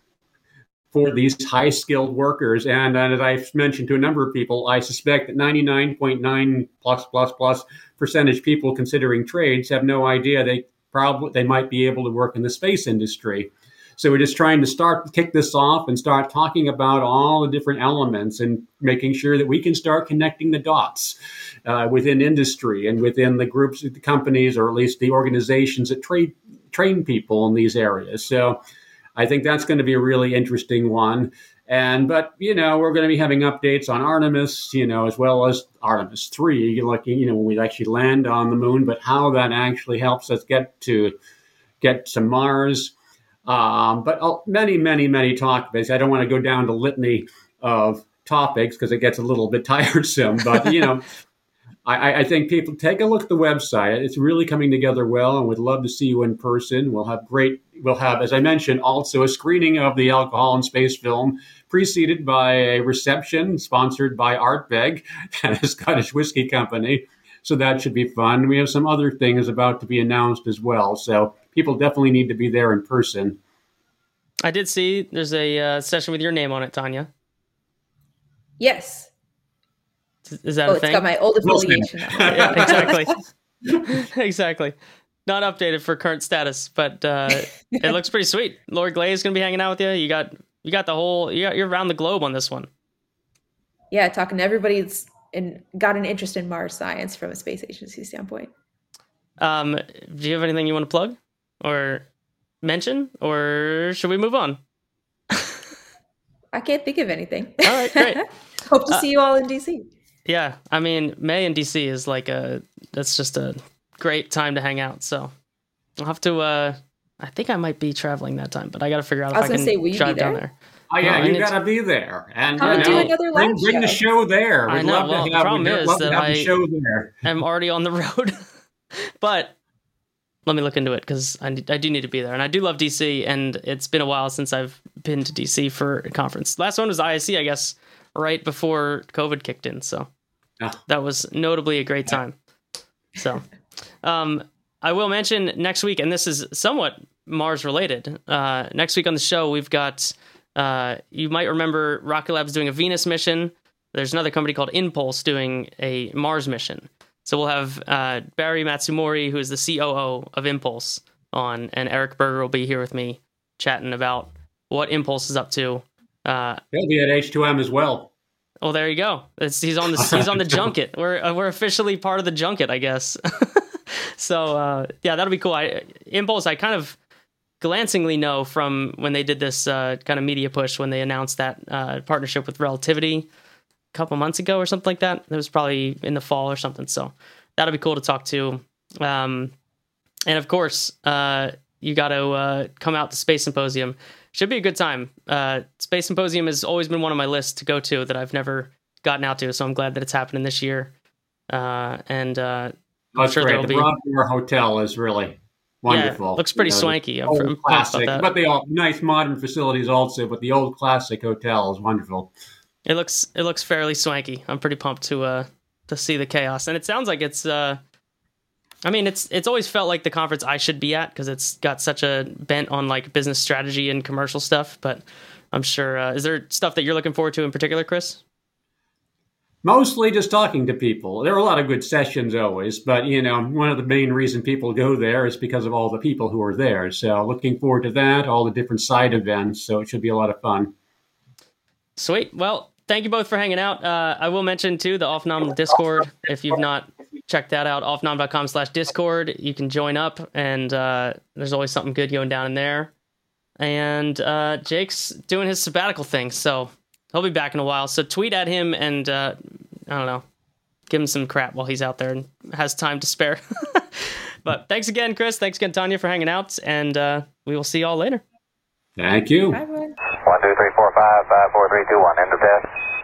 for these high-skilled workers? And, and as I've mentioned to a number of people, I suspect that ninety-nine point nine plus plus plus percentage people considering trades have no idea they probably they might be able to work in the space industry. So we're just trying to start kick this off and start talking about all the different elements and making sure that we can start connecting the dots uh, within industry and within the groups, the companies, or at least the organizations that trade, train people in these areas. So I think that's going to be a really interesting one. And, but, you know, we're going to be having updates on Artemis, you know, as well as Artemis three, looking, you know, when we actually land on the moon, but how that actually helps us get to, get to Mars. Um, but uh, many, many, many topics. I don't want to go down to litany of topics because it gets a little bit tiresome. But, you know, I, I think people take a look at the website. It's really coming together well, and we'd love to see you in person. We'll have great, we'll have, as I mentioned, also a screening of the Alcohol and Space film, preceded by a reception sponsored by Ardbeg, a Scottish whiskey company. So that should be fun. We have some other things about to be announced as well. So people definitely need to be there in person. I did see there's a uh, session with your name on it, Tanya. Yes. Is that oh, a thing? It's got my old affiliation. Yeah, exactly. Exactly. Not updated for current status, but uh, it looks pretty sweet. Lori Glay is going to be hanging out with you. You got you got the whole, you got, you're around the globe on this one. Yeah, talking to everybody that's in, got an interest in Mars science from a space agency standpoint. Um, do you have anything you want to plug or mention, or should we move on? I can't think of anything. All right, great. Hope to uh, see you all in D C. Yeah, I mean, May in D C is like a, that's just a great time to hang out. So I'll have to, uh, I think I might be traveling that time, but I got to figure out I if I can say, will you drive be there? down there. Oh yeah, no, you got to be there, and Come you and know, do another bring, live bring the show. show there. We'd I know. love Well, to the have, problem we'd is love to that have I the show there. am already on the road, but let me look into it because I, I do need to be there. And I do love D C, and it's been a while since I've been to D C for a conference. Last one was I I C, I guess, right before COVID kicked in. So oh. that was notably a great time. So um, I will mention next week, and this is somewhat Mars related. Uh, next week on the show, we've got, uh, you might remember Rocket Lab's doing a Venus mission. There's another company called Impulse doing a Mars mission. So we'll have uh, Barry Matsumori, who is the C O O of Impulse, on, and Eric Berger will be here with me chatting about what Impulse is up to. Uh, He'll be at H two M as well. Oh, there you go. It's, he's on the he's on the junket. We're uh, we're officially part of the junket, I guess. So uh, yeah, that'll be cool. I, Impulse, I kind of glancingly know from when they did this uh, kind of media push when they announced that uh, partnership with Relativity a couple months ago or something like that. It was probably in the fall or something. So that'll be cool to talk to. Um, and of course, uh, you got to uh, come out to Space Symposium. Should be a good time. Uh, Space Symposium has always been one of my lists to go to that I've never gotten out to. So I'm glad that it's happening this year. Uh, and uh, I'm That's sure great. there'll The be Broadmoor Hotel is really wonderful. Yeah, looks pretty You know, swanky. I'm, old I'm classic, about that. but they all nice modern facilities also. But the old classic hotel is wonderful. It looks it looks fairly swanky. I'm pretty pumped to uh to see the chaos, and it sounds like it's. Uh, I mean, it's it's always felt like the conference I should be at because it's got such a bent on like business strategy and commercial stuff. But I'm sure. Uh, is there stuff that you're looking forward to in particular, Chris? Mostly just talking to people. There are a lot of good sessions always, but you know, one of the main reasons people go there is because of all the people who are there. So looking forward to that, all the different side events. So it should be a lot of fun. Sweet. Well, thank you both for hanging out. Uh, I will mention too the Offnom Discord. If you've not checked that out, offnom.com slash Discord. You can join up, and uh, there's always something good going down in there. And uh, Jake's doing his sabbatical thing, so he'll be back in a while. So tweet at him and, uh, I don't know, give him some crap while he's out there and has time to spare. But thanks again, Chris. Thanks again, Tanya, for hanging out. And uh, we will see y'all later. Thank you. Bye, everyone. One, two, three, four, five, five, four, three, two, one. End of test.